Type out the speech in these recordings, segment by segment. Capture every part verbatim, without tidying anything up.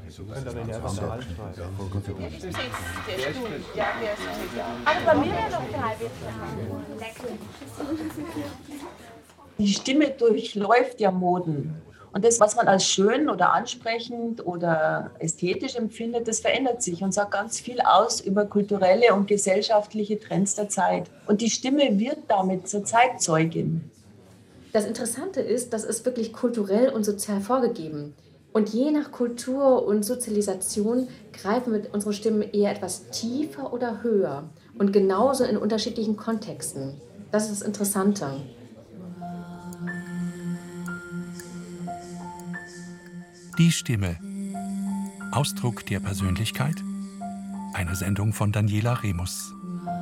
Aber bei mir wäre doch drei Die Stimme durchläuft ja Moden. Und das, was man als schön oder ansprechend oder ästhetisch empfindet, das verändert sich und sagt ganz viel aus über kulturelle und gesellschaftliche Trends der Zeit. Und die Stimme wird damit zur Zeitzeugin. Das Interessante ist, das ist wirklich kulturell und sozial vorgegeben. Und je nach Kultur und Sozialisation greifen wir mit unseren Stimmen eher etwas tiefer oder höher. Und genauso in unterschiedlichen Kontexten. Das ist das Interessante. Die Stimme. Ausdruck der Persönlichkeit? Eine Sendung von Daniela Remus.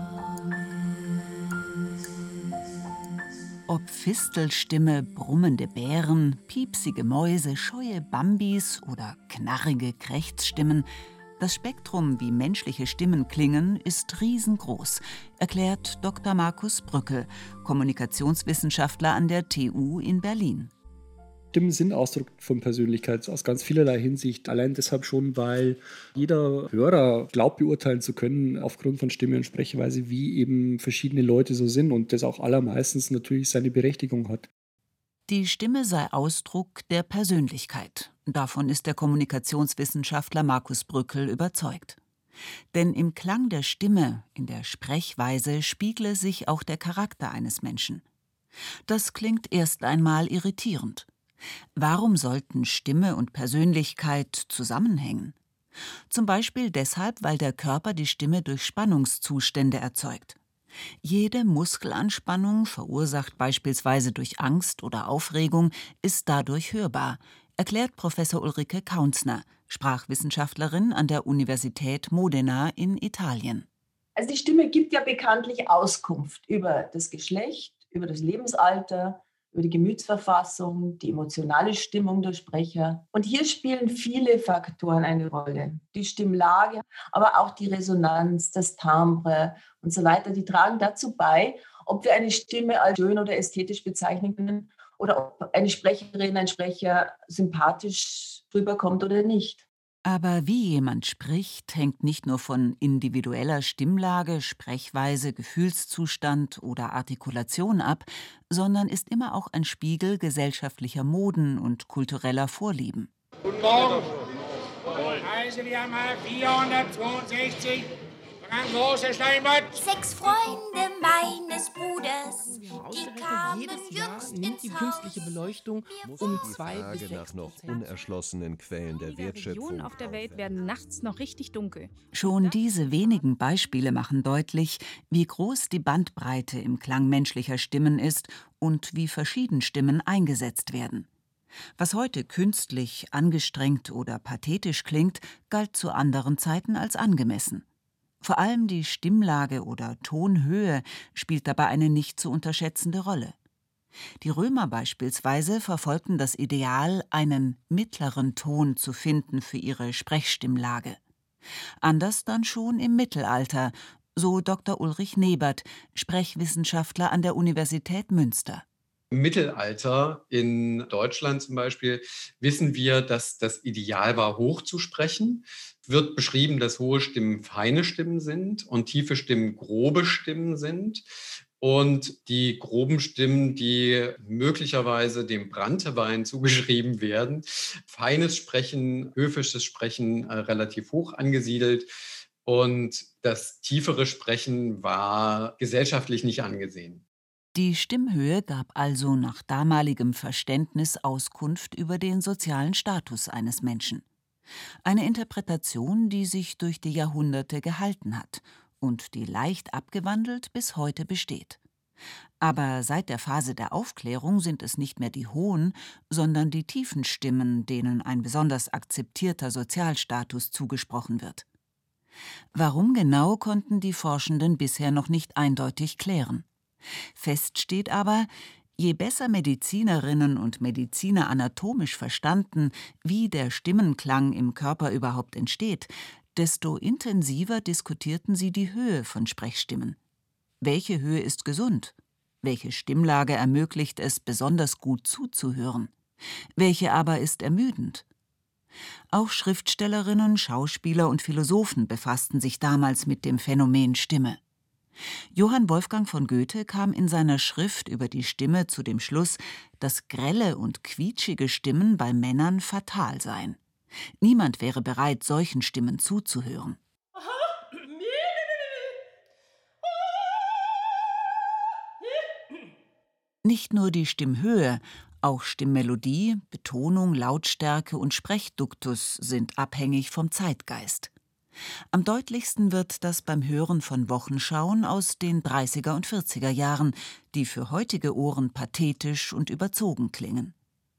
Ob Fistelstimme, brummende Bären, piepsige Mäuse, scheue Bambis oder knarrige Krächzstimmen, das Spektrum, wie menschliche Stimmen klingen, ist riesengroß, erklärt Doktor Markus Brückel, Kommunikationswissenschaftler an der T U in Berlin. Stimmen sind Ausdruck von Persönlichkeit aus ganz vielerlei Hinsicht. Allein deshalb schon, weil jeder Hörer glaubt, beurteilen zu können aufgrund von Stimme und Sprechweise, wie eben verschiedene Leute so sind und das auch allermeistens natürlich seine Berechtigung hat. Die Stimme sei Ausdruck der Persönlichkeit. Davon ist der Kommunikationswissenschaftler Markus Brückel überzeugt. Denn im Klang der Stimme, in der Sprechweise, spiegle sich auch der Charakter eines Menschen. Das klingt erst einmal irritierend. Warum sollten Stimme und Persönlichkeit zusammenhängen? Zum Beispiel deshalb, weil der Körper die Stimme durch Spannungszustände erzeugt. Jede Muskelanspannung, verursacht beispielsweise durch Angst oder Aufregung, ist dadurch hörbar, erklärt Professor Ulrike Kaunsner, Sprachwissenschaftlerin an der Universität Modena in Italien. Also die Stimme gibt ja bekanntlich Auskunft über das Geschlecht, über das Lebensalter, über die Gemütsverfassung, die emotionale Stimmung der Sprecher. Und hier spielen viele Faktoren eine Rolle. Die Stimmlage, aber auch die Resonanz, das Timbre und so weiter, die tragen dazu bei, ob wir eine Stimme als schön oder ästhetisch bezeichnen können oder ob eine Sprecherin, ein Sprecher sympathisch rüberkommt oder nicht. Aber wie jemand spricht, hängt nicht nur von individueller Stimmlage, Sprechweise, Gefühlszustand oder Artikulation ab, sondern ist immer auch ein Spiegel gesellschaftlicher Moden und kultureller Vorlieben. Guten Morgen. Also wir haben mal vierhundertzweiundsechzig Frank große Steinbad. Sechs Freunde meines Bruders, die kamen jedes Jahr jüngst nimmt die ins künstliche Haus. Beleuchtung Wir um wollten- zwei Die bis Frage sechs nach noch Prozent. unerschlossenen Quellen der Wertschöpfung. Regionen auf der Welt werden nachts noch richtig dunkel. Schon diese wenigen Beispiele machen deutlich, wie groß die Bandbreite im Klang menschlicher Stimmen ist und wie verschieden Stimmen eingesetzt werden. Was heute künstlich, angestrengt oder pathetisch klingt, galt zu anderen Zeiten als angemessen. Vor allem die Stimmlage oder Tonhöhe spielt dabei eine nicht zu unterschätzende Rolle. Die Römer beispielsweise verfolgten das Ideal, einen mittleren Ton zu finden für ihre Sprechstimmlage. Anders dann schon im Mittelalter, so Doktor Ulrich Nebert, Sprechwissenschaftler an der Universität Münster. Im Mittelalter in Deutschland zum Beispiel wissen wir, dass das Ideal war, hoch zu sprechen. Wird beschrieben, dass hohe Stimmen feine Stimmen sind und tiefe Stimmen grobe Stimmen sind. Und die groben Stimmen, die möglicherweise dem Branntewein zugeschrieben werden. Feines Sprechen, höfisches Sprechen äh, relativ hoch angesiedelt. Und das tiefere Sprechen war gesellschaftlich nicht angesehen. Die Stimmhöhe gab also nach damaligem Verständnis Auskunft über den sozialen Status eines Menschen. Eine Interpretation, die sich durch die Jahrhunderte gehalten hat und die leicht abgewandelt bis heute besteht. Aber seit der Phase der Aufklärung sind es nicht mehr die hohen, sondern die tiefen Stimmen, denen ein besonders akzeptierter Sozialstatus zugesprochen wird. Warum genau, konnten die Forschenden bisher noch nicht eindeutig klären. Fest steht aber, je besser Medizinerinnen und Mediziner anatomisch verstanden, wie der Stimmenklang im Körper überhaupt entsteht, desto intensiver diskutierten sie die Höhe von Sprechstimmen. Welche Höhe ist gesund? Welche Stimmlage ermöglicht es, besonders gut zuzuhören? Welche aber ist ermüdend? Auch Schriftstellerinnen, Schauspieler und Philosophen befassten sich damals mit dem Phänomen Stimme. Johann Wolfgang von Goethe kam in seiner Schrift über die Stimme zu dem Schluss, dass grelle und quietschige Stimmen bei Männern fatal seien. Niemand wäre bereit, solchen Stimmen zuzuhören. Nicht nur die Stimmhöhe, auch Stimmmelodie, Betonung, Lautstärke und Sprechduktus sind abhängig vom Zeitgeist. Am deutlichsten wird das beim Hören von Wochenschauen aus den dreißiger und vierziger Jahren, die für heutige Ohren pathetisch und überzogen klingen.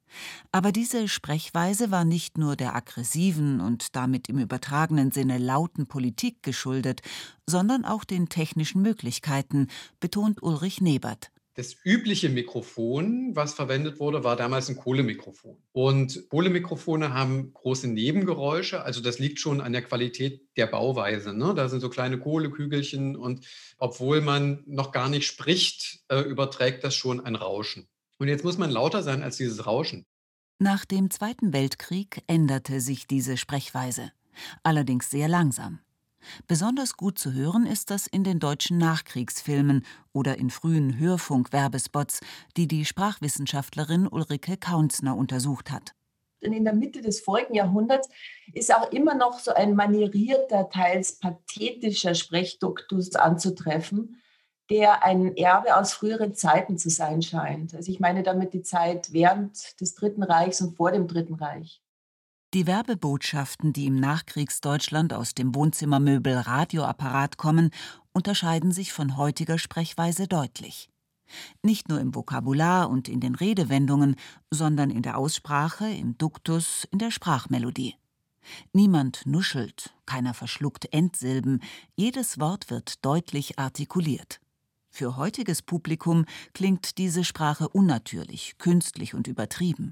Aber diese Sprechweise war nicht nur der aggressiven und damit im übertragenen Sinne lauten Politik geschuldet, sondern auch den technischen Möglichkeiten, betont Ulrich Nebert. Das übliche Mikrofon, was verwendet wurde, war damals ein Kohlemikrofon. Und Kohlemikrofone haben große Nebengeräusche, also das liegt schon an der Qualität der Bauweise, ne? Da sind so kleine Kohlekügelchen und obwohl man noch gar nicht spricht, äh, überträgt das schon ein Rauschen. Und jetzt muss man lauter sein als dieses Rauschen. Nach dem Zweiten Weltkrieg änderte sich diese Sprechweise, allerdings sehr langsam. Besonders gut zu hören ist das in den deutschen Nachkriegsfilmen oder in frühen Hörfunk-Werbespots, die die Sprachwissenschaftlerin Ulrike Kaunsner untersucht hat. In der Mitte des vorigen Jahrhunderts ist auch immer noch so ein manierierter, teils pathetischer Sprechduktus anzutreffen, der ein Erbe aus früheren Zeiten zu sein scheint. Also ich meine damit die Zeit während des Dritten Reichs und vor dem Dritten Reich. Die Werbebotschaften, die im Nachkriegsdeutschland aus dem Wohnzimmermöbel Radioapparat kommen, unterscheiden sich von heutiger Sprechweise deutlich. Nicht nur im Vokabular und in den Redewendungen, sondern in der Aussprache, im Duktus, in der Sprachmelodie. Niemand nuschelt, keiner verschluckt Endsilben, jedes Wort wird deutlich artikuliert. Für heutiges Publikum klingt diese Sprache unnatürlich, künstlich und übertrieben.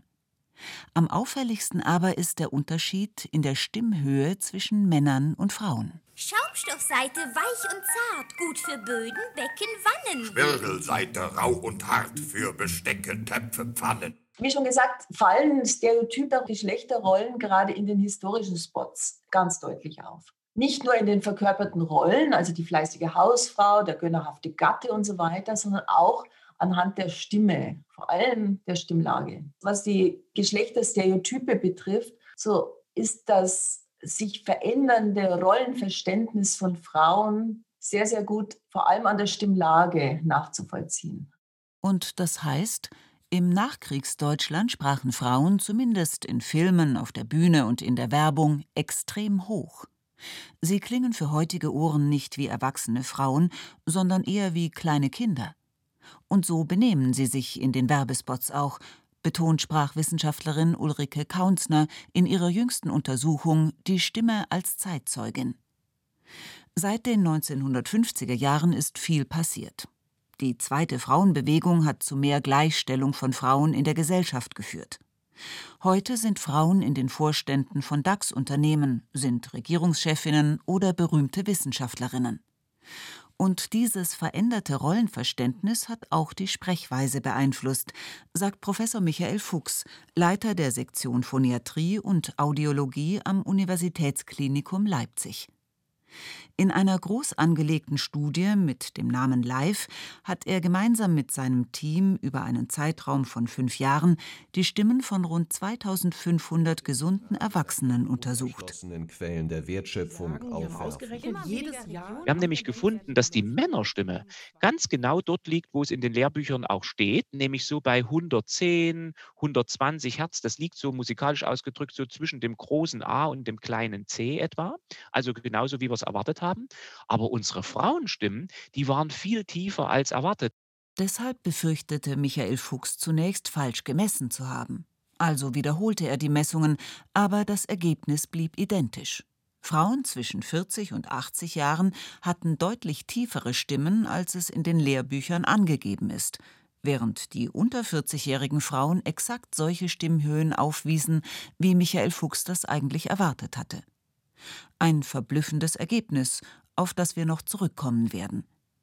Am auffälligsten aber ist der Unterschied in der Stimmhöhe zwischen Männern und Frauen. Schaumstoffseite weich und zart, gut für Böden, Becken, Wannen. Spirgelseite rau und hart, für Bestecke, Töpfe, Pfannen. Wie schon gesagt, fallen stereotype Geschlechterrollen gerade in den historischen Spots ganz deutlich auf. Nicht nur in den verkörperten Rollen, also die fleißige Hausfrau, der gönnerhafte Gatte und so weiter, sondern auch anhand der Stimme, vor allem der Stimmlage. Was die Geschlechterstereotype betrifft, so ist das sich verändernde Rollenverständnis von Frauen sehr, sehr gut, vor allem an der Stimmlage nachzuvollziehen. Und das heißt, im Nachkriegsdeutschland sprachen Frauen, zumindest in Filmen, auf der Bühne und in der Werbung, extrem hoch. Sie klingen für heutige Ohren nicht wie erwachsene Frauen, sondern eher wie kleine Kinder. Und so benehmen sie sich in den Werbespots auch, betont Sprachwissenschaftlerin Ulrike Kaunsner in ihrer jüngsten Untersuchung Die Stimme als Zeitzeugin. Seit den neunzehnhundertfünfziger Jahren ist viel passiert. Die zweite Frauenbewegung hat zu mehr Gleichstellung von Frauen in der Gesellschaft geführt. Heute sind Frauen in den Vorständen von DAX-Unternehmen, sind Regierungschefinnen oder berühmte Wissenschaftlerinnen. Und dieses veränderte Rollenverständnis hat auch die Sprechweise beeinflusst, sagt Professor Michael Fuchs, Leiter der Sektion Phoniatrie und Audiologie am Universitätsklinikum Leipzig. In einer groß angelegten Studie mit dem Namen Live hat er gemeinsam mit seinem Team über einen Zeitraum von fünf Jahren die Stimmen von rund zweitausendfünfhundert gesunden Erwachsenen untersucht. Quellen der Wertschöpfung aufwerfen. Wir haben nämlich gefunden, dass die Männerstimme ganz genau dort liegt, wo es in den Lehrbüchern auch steht, nämlich so bei hundertzehn, hundertzwanzig Hertz. Das liegt so musikalisch ausgedrückt so zwischen dem großen A und dem kleinen C etwa, also genauso wie wir es erwartet haben. Aber unsere Frauenstimmen, die waren viel tiefer als erwartet. Deshalb befürchtete Michael Fuchs zunächst, falsch gemessen zu haben. Also wiederholte er die Messungen, aber das Ergebnis blieb identisch. Frauen zwischen vierzig und achtzig Jahren hatten deutlich tiefere Stimmen, als es in den Lehrbüchern angegeben ist, während die unter vierzigjährigen Frauen exakt solche Stimmhöhen aufwiesen, wie Michael Fuchs das eigentlich erwartet hatte. Ein verblüffendes Ergebnis, auf das wir noch zurückkommen werden.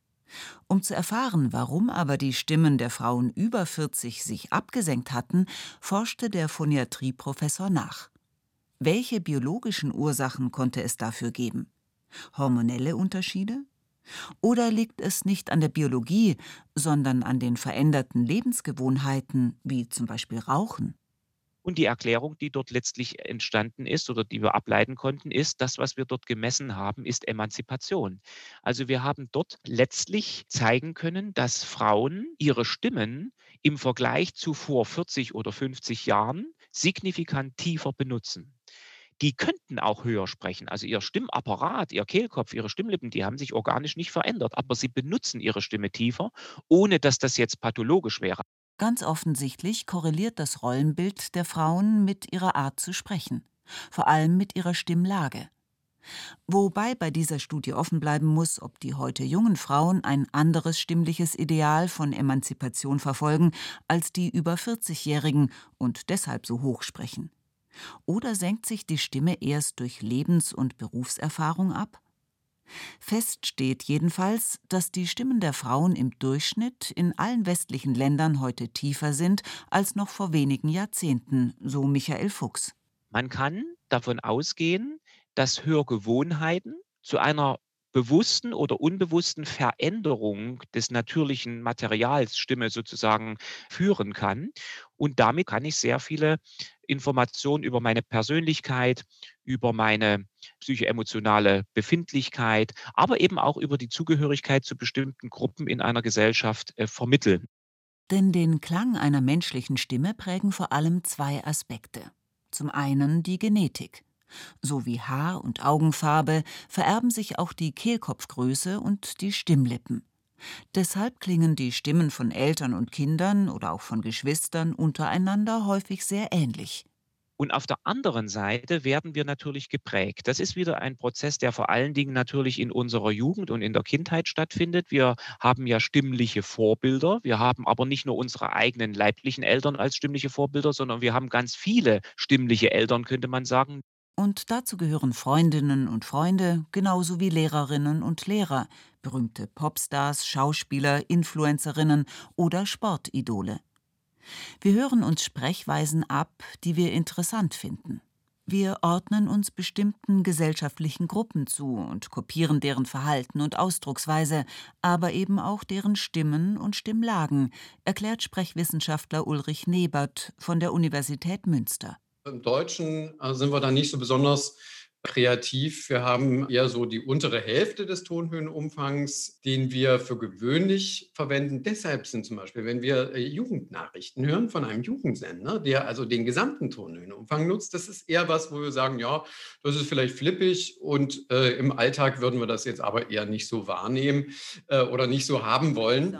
Um zu erfahren, warum aber die Stimmen der Frauen über vierzig sich abgesenkt hatten, forschte der Phoniatrieprofessor nach. Welche biologischen Ursachen konnte es dafür geben? Hormonelle Unterschiede? Oder liegt es nicht an der Biologie, sondern an den veränderten Lebensgewohnheiten, wie zum Beispiel Rauchen? Und die Erklärung, die dort letztlich entstanden ist oder die wir ableiten konnten, ist, das, was wir dort gemessen haben, ist Emanzipation. Also wir haben dort letztlich zeigen können, dass Frauen ihre Stimmen im Vergleich zu vor vierzig oder fünfzig Jahren signifikant tiefer benutzen. Die könnten auch höher sprechen. Also ihr Stimmapparat, ihr Kehlkopf, ihre Stimmlippen, die haben sich organisch nicht verändert, aber sie benutzen ihre Stimme tiefer, ohne dass das jetzt pathologisch wäre. Ganz offensichtlich korreliert das Rollenbild der Frauen mit ihrer Art zu sprechen, vor allem mit ihrer Stimmlage. Wobei bei dieser Studie offen bleiben muss, ob die heute jungen Frauen ein anderes stimmliches Ideal von Emanzipation verfolgen als die über vierzigjährigen und deshalb so hoch sprechen. Oder senkt sich die Stimme erst durch Lebens- und Berufserfahrung ab? Fest steht jedenfalls, dass die Stimmen der Frauen im Durchschnitt in allen westlichen Ländern heute tiefer sind als noch vor wenigen Jahrzehnten, so Michael Fuchs. Man kann davon ausgehen, dass Hörgewohnheiten zu einer bewussten oder unbewussten Veränderung des natürlichen Materials Stimme sozusagen führen kann. Und damit kann ich sehr viele Informationen über meine Persönlichkeit, über meine psychoemotionale Befindlichkeit, aber eben auch über die Zugehörigkeit zu bestimmten Gruppen in einer Gesellschaft äh, vermitteln. Denn den Klang einer menschlichen Stimme prägen vor allem zwei Aspekte. Zum einen die Genetik. So wie Haar- und Augenfarbe vererben sich auch die Kehlkopfgröße und die Stimmlippen. Deshalb klingen die Stimmen von Eltern und Kindern oder auch von Geschwistern untereinander häufig sehr ähnlich. Und auf der anderen Seite werden wir natürlich geprägt. Das ist wieder ein Prozess, der vor allen Dingen natürlich in unserer Jugend und in der Kindheit stattfindet. Wir haben ja stimmliche Vorbilder. Wir haben aber nicht nur unsere eigenen leiblichen Eltern als stimmliche Vorbilder, sondern wir haben ganz viele stimmliche Eltern, könnte man sagen. Und dazu gehören Freundinnen und Freunde, genauso wie Lehrerinnen und Lehrer, berühmte Popstars, Schauspieler, Influencerinnen oder Sportidole. Wir hören uns Sprechweisen ab, die wir interessant finden. Wir ordnen uns bestimmten gesellschaftlichen Gruppen zu und kopieren deren Verhalten und Ausdrucksweise, aber eben auch deren Stimmen und Stimmlagen, erklärt Sprechwissenschaftler Ulrich Nebert von der Universität Münster. Im Deutschen äh, sind wir da nicht so besonders kreativ. Wir haben eher so die untere Hälfte des Tonhöhenumfangs, den wir für gewöhnlich verwenden. Deshalb sind zum Beispiel, wenn wir äh, Jugendnachrichten hören von einem Jugendsender, der also den gesamten Tonhöhenumfang nutzt, das ist eher was, wo wir sagen, ja, das ist vielleicht flippig und äh, im Alltag würden wir das jetzt aber eher nicht so wahrnehmen äh, oder nicht so haben wollen.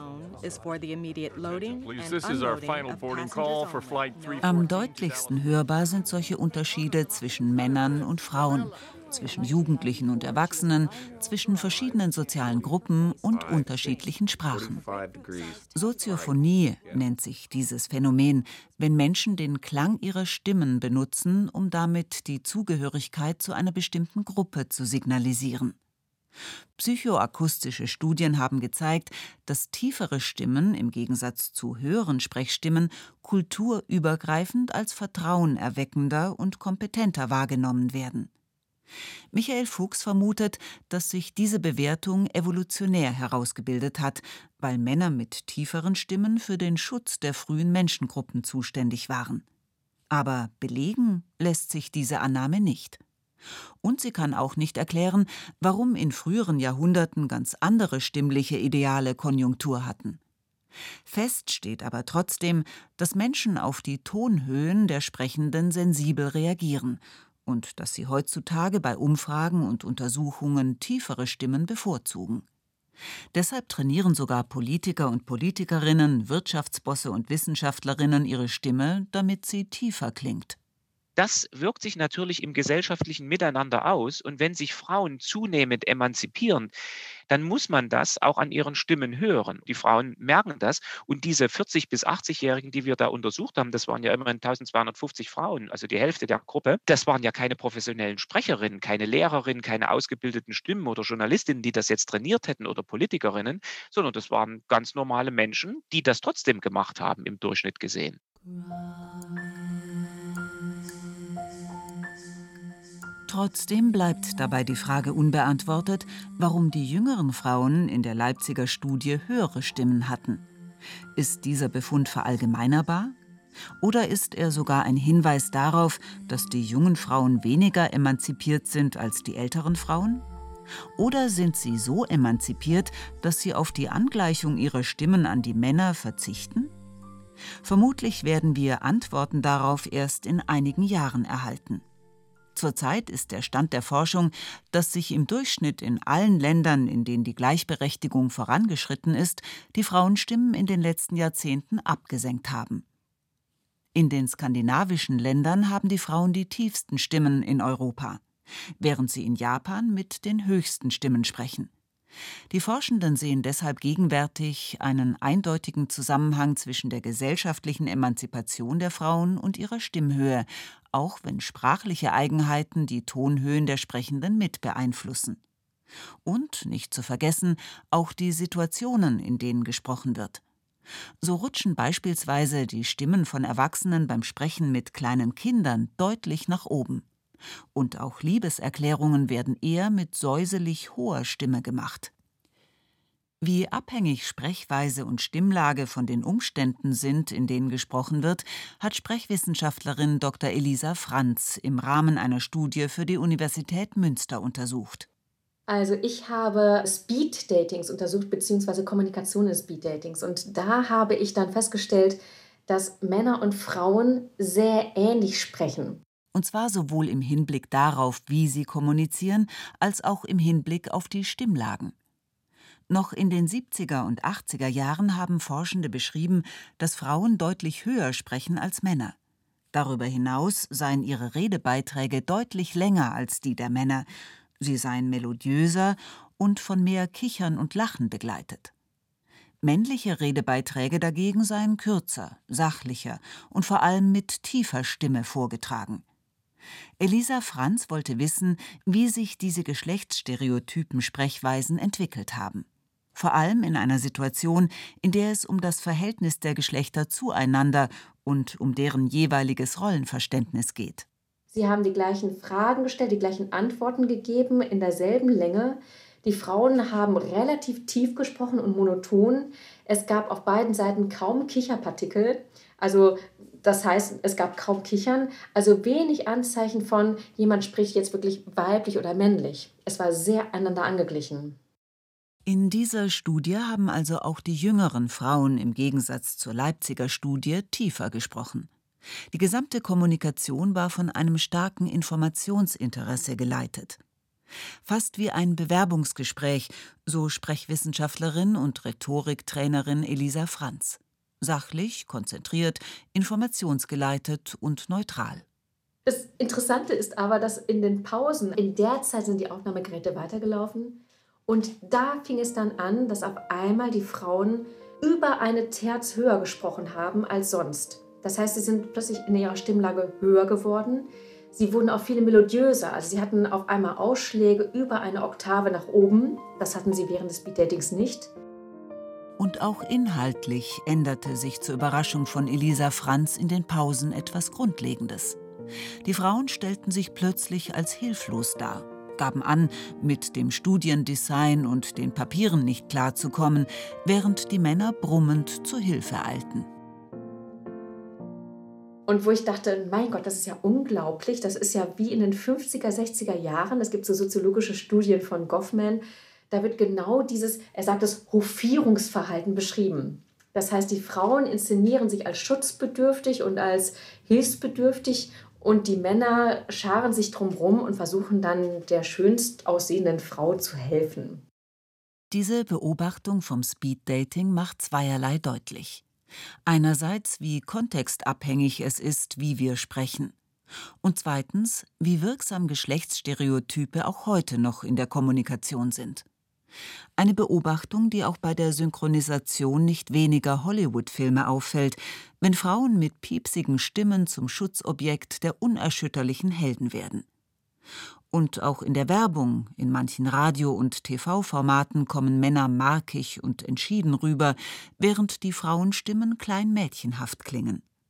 Am deutlichsten hörbar sind solche Unterschiede zwischen Männern und Frauen, zwischen Jugendlichen und Erwachsenen, zwischen verschiedenen sozialen Gruppen und unterschiedlichen Sprachen. Soziophonie nennt sich dieses Phänomen, wenn Menschen den Klang ihrer Stimmen benutzen, um damit die Zugehörigkeit zu einer bestimmten Gruppe zu signalisieren. Psychoakustische Studien haben gezeigt, dass tiefere Stimmen im Gegensatz zu höheren Sprechstimmen kulturübergreifend als vertrauenerweckender und kompetenter wahrgenommen werden. Michael Fuchs vermutet, dass sich diese Bewertung evolutionär herausgebildet hat, weil Männer mit tieferen Stimmen für den Schutz der frühen Menschengruppen zuständig waren. Aber belegen lässt sich diese Annahme nicht. Und sie kann auch nicht erklären, warum in früheren Jahrhunderten ganz andere stimmliche Ideale Konjunktur hatten. Fest steht aber trotzdem, dass Menschen auf die Tonhöhen der Sprechenden sensibel reagieren und dass sie heutzutage bei Umfragen und Untersuchungen tiefere Stimmen bevorzugen. Deshalb trainieren sogar Politiker und Politikerinnen, Wirtschaftsbosse und Wissenschaftlerinnen ihre Stimme, damit sie tiefer klingt. Das wirkt sich natürlich im gesellschaftlichen Miteinander aus. Und wenn sich Frauen zunehmend emanzipieren, dann muss man das auch an ihren Stimmen hören. Die Frauen merken das. Und diese vierzig- bis achtzig-Jährigen, die wir da untersucht haben, das waren ja immerhin eintausendzweihundertfünfzig Frauen, also die Hälfte der Gruppe. Das waren ja keine professionellen Sprecherinnen, keine Lehrerinnen, keine ausgebildeten Stimmen oder Journalistinnen, die das jetzt trainiert hätten oder Politikerinnen, sondern das waren ganz normale Menschen, die das trotzdem gemacht haben, im Durchschnitt gesehen. Trotzdem bleibt dabei die Frage unbeantwortet, warum die jüngeren Frauen in der Leipziger Studie höhere Stimmen hatten. Ist dieser Befund verallgemeinerbar? Oder ist er sogar ein Hinweis darauf, dass die jungen Frauen weniger emanzipiert sind als die älteren Frauen? Oder sind sie so emanzipiert, dass sie auf die Angleichung ihrer Stimmen an die Männer verzichten? Vermutlich werden wir Antworten darauf erst in einigen Jahren erhalten. Zurzeit ist der Stand der Forschung, dass sich im Durchschnitt in allen Ländern, in denen die Gleichberechtigung vorangeschritten ist, die Frauenstimmen in den letzten Jahrzehnten abgesenkt haben. In den skandinavischen Ländern haben die Frauen die tiefsten Stimmen in Europa, während sie in Japan mit den höchsten Stimmen sprechen. Die Forschenden sehen deshalb gegenwärtig einen eindeutigen Zusammenhang zwischen der gesellschaftlichen Emanzipation der Frauen und ihrer Stimmhöhe, auch wenn sprachliche Eigenheiten die Tonhöhen der Sprechenden mit beeinflussen. Und, nicht zu vergessen, auch die Situationen, in denen gesprochen wird. So rutschen beispielsweise die Stimmen von Erwachsenen beim Sprechen mit kleinen Kindern deutlich nach oben. Und auch Liebeserklärungen werden eher mit säuselig hoher Stimme gemacht. Wie abhängig Sprechweise und Stimmlage von den Umständen sind, in denen gesprochen wird, hat Sprechwissenschaftlerin Doktor Elisa Franz im Rahmen einer Studie für die Universität Münster untersucht. Also ich habe Speed-Datings untersucht, beziehungsweise Kommunikation in Speed-Datings. Und da habe ich dann festgestellt, dass Männer und Frauen sehr ähnlich sprechen. Und zwar sowohl im Hinblick darauf, wie sie kommunizieren, als auch im Hinblick auf die Stimmlagen. Noch in den siebziger und achtziger Jahren haben Forschende beschrieben, dass Frauen deutlich höher sprechen als Männer. Darüber hinaus seien ihre Redebeiträge deutlich länger als die der Männer. Sie seien melodiöser und von mehr Kichern und Lachen begleitet. Männliche Redebeiträge dagegen seien kürzer, sachlicher und vor allem mit tiefer Stimme vorgetragen. Elisa Franz wollte wissen, wie sich diese geschlechtsstereotypen Sprechweisen entwickelt haben. Vor allem in einer Situation, in der es um das Verhältnis der Geschlechter zueinander und um deren jeweiliges Rollenverständnis geht. Sie haben die gleichen Fragen gestellt, die gleichen Antworten gegeben, in derselben Länge. Die Frauen haben relativ tief gesprochen und monoton. Es gab auf beiden Seiten kaum Kicherpartikel. Also das heißt, es gab kaum Kichern. Also wenig Anzeichen von, jemand spricht jetzt wirklich weiblich oder männlich. Es war sehr einander angeglichen. In dieser Studie haben also auch die jüngeren Frauen im Gegensatz zur Leipziger Studie tiefer gesprochen. Die gesamte Kommunikation war von einem starken Informationsinteresse geleitet. Fast wie ein Bewerbungsgespräch, so Sprechwissenschaftlerin und Rhetoriktrainerin Elisa Franz. Sachlich, konzentriert, informationsgeleitet und neutral. Das Interessante ist aber, dass in den Pausen, in der Zeit sind die Aufnahmegeräte weitergelaufen und da fing es dann an, dass auf einmal die Frauen über eine Terz höher gesprochen haben als sonst. Das heißt, sie sind plötzlich in ihrer Stimmlage höher geworden. Sie wurden auch viel melodiöser. Also sie hatten auf einmal Ausschläge über eine Oktave nach oben. Das hatten sie während des Speed-Datings nicht. Und auch inhaltlich änderte sich zur Überraschung von Elisa Franz in den Pausen etwas Grundlegendes. Die Frauen stellten sich plötzlich als hilflos dar, gaben an, mit dem Studiendesign und den Papieren nicht klarzukommen, während die Männer brummend zur Hilfe eilten. Und wo ich dachte, mein Gott, das ist ja unglaublich, das ist ja wie in den fünfziger, sechziger Jahren, es gibt so soziologische Studien von Goffman, da wird genau dieses, er sagt das, Hofierungsverhalten beschrieben. Das heißt, die Frauen inszenieren sich als schutzbedürftig und als hilfsbedürftig und die Männer scharen sich drumherum und versuchen dann der schönst aussehenden Frau zu helfen. Diese Beobachtung vom Speeddating macht zweierlei deutlich. Einerseits, wie kontextabhängig es ist, wie wir sprechen. Und zweitens, wie wirksam Geschlechtsstereotype auch heute noch in der Kommunikation sind. Eine Beobachtung, die auch bei der Synchronisation nicht weniger Hollywood-Filme auffällt, wenn Frauen mit piepsigen Stimmen zum Schutzobjekt der unerschütterlichen Helden werden. Und auch in der Werbung, in manchen Radio- und T V-Formaten kommen Männer markig und entschieden rüber, während die Frauenstimmen klein mädchenhaft klingen.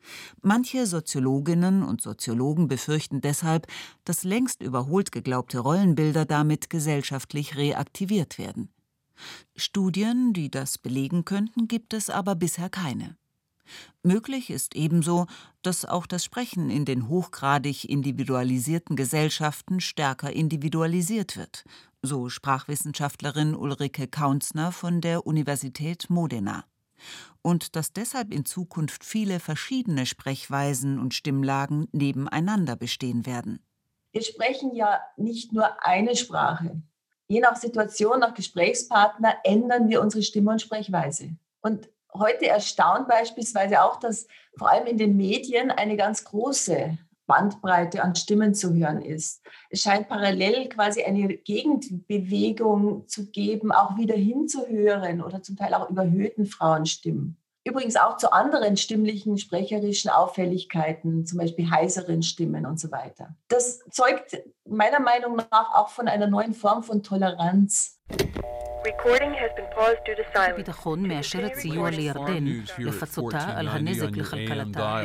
Manche Soziologinnen und Soziologen befürchten deshalb, dass längst überholt geglaubte Rollenbilder damit gesellschaftlich reaktiviert werden. Studien, die das belegen könnten, gibt es aber bisher keine. Möglich ist ebenso, dass auch das Sprechen in den hochgradig individualisierten Gesellschaften stärker individualisiert wird, so Sprachwissenschaftlerin Ulrike Kaunsner von der Universität Modena. Und dass deshalb in Zukunft viele verschiedene Sprechweisen und Stimmlagen nebeneinander bestehen werden. Wir sprechen ja nicht nur eine Sprache. Je nach Situation, nach Gesprächspartner ändern wir unsere Stimme und Sprechweise. Und heute erstaunt beispielsweise auch, dass vor allem in den Medien eine ganz große Bandbreite an Stimmen zu hören ist. Es scheint parallel quasi eine Gegenbewegung zu geben, auch wieder hinzuhören oder zum Teil auch überhöhten Frauenstimmen. Übrigens auch zu anderen stimmlichen, sprecherischen Auffälligkeiten, zum Beispiel heiseren Stimmen und so weiter. Das zeugt meiner Meinung nach auch von einer neuen Form von Toleranz. ביטחון מאשרת סיוע לירדן לפצותה על הנזק לכלכלתה.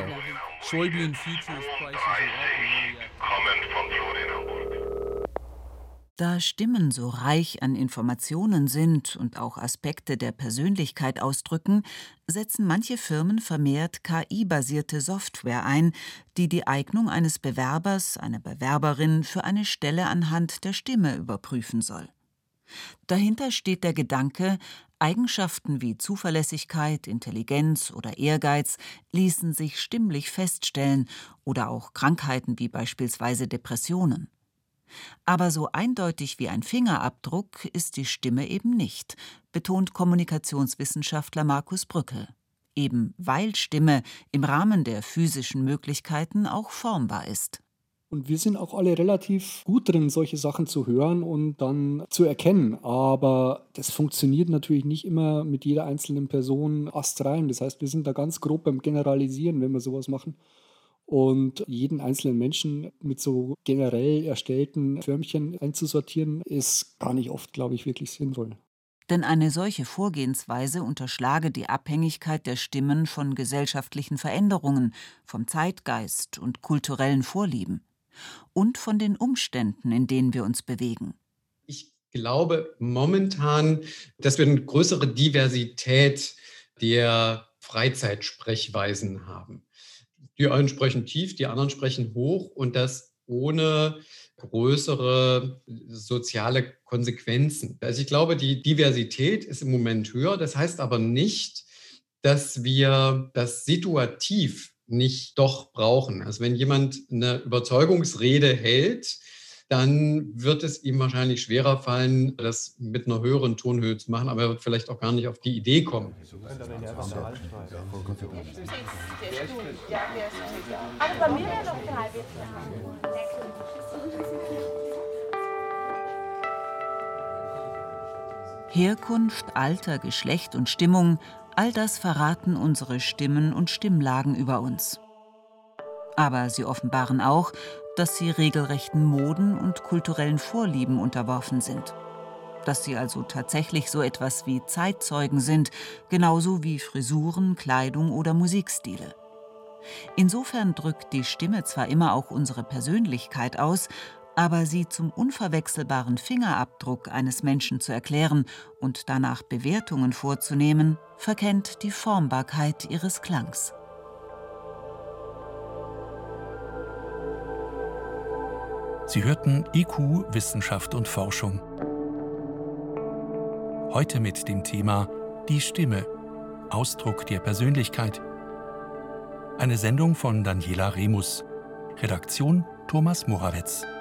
Da Stimmen so reich an Informationen sind und auch Aspekte der Persönlichkeit ausdrücken, setzen manche Firmen vermehrt K I-basierte Software ein, die die Eignung eines Bewerbers, einer Bewerberin für eine Stelle anhand der Stimme überprüfen soll. Dahinter steht der Gedanke, Eigenschaften wie Zuverlässigkeit, Intelligenz oder Ehrgeiz ließen sich stimmlich feststellen oder auch Krankheiten wie beispielsweise Depressionen. Aber so eindeutig wie ein Fingerabdruck ist die Stimme eben nicht, betont Kommunikationswissenschaftler Markus Brückel. Eben weil Stimme im Rahmen der physischen Möglichkeiten auch formbar ist. Und wir sind auch alle relativ gut drin, solche Sachen zu hören und dann zu erkennen. Aber das funktioniert natürlich nicht immer mit jeder einzelnen Person astrein. Das heißt, wir sind da ganz grob beim Generalisieren, wenn wir sowas machen. Und jeden einzelnen Menschen mit so generell erstellten Förmchen einzusortieren, ist gar nicht oft, glaube ich, wirklich sinnvoll. Denn eine solche Vorgehensweise unterschlage die Abhängigkeit der Stimmen von gesellschaftlichen Veränderungen, vom Zeitgeist und kulturellen Vorlieben und von den Umständen, in denen wir uns bewegen. Ich glaube momentan, dass wir eine größere Diversität der Freizeitsprechweisen haben. Die einen sprechen tief, die anderen sprechen hoch und das ohne größere soziale Konsequenzen. Also ich glaube, die Diversität ist im Moment höher. Das heißt aber nicht, dass wir das situativ nicht doch brauchen. Also wenn jemand eine Überzeugungsrede hält, dann wird es ihm wahrscheinlich schwerer fallen, das mit einer höheren Tonhöhe zu machen, aber er wird vielleicht auch gar nicht auf die Idee kommen. Herkunft, Alter, Geschlecht und Stimmung, all das verraten unsere Stimmen und Stimmlagen über uns. Aber sie offenbaren auch, dass sie regelrechten Moden und kulturellen Vorlieben unterworfen sind. Dass sie also tatsächlich so etwas wie Zeitzeugen sind, genauso wie Frisuren, Kleidung oder Musikstile. Insofern drückt die Stimme zwar immer auch unsere Persönlichkeit aus, aber sie zum unverwechselbaren Fingerabdruck eines Menschen zu erklären und danach Bewertungen vorzunehmen, verkennt die Formbarkeit ihres Klangs. Sie hörten I Q, Wissenschaft und Forschung. Heute mit dem Thema Die Stimme, Ausdruck der Persönlichkeit. Eine Sendung von Daniela Remus. Redaktion Thomas Morawetz.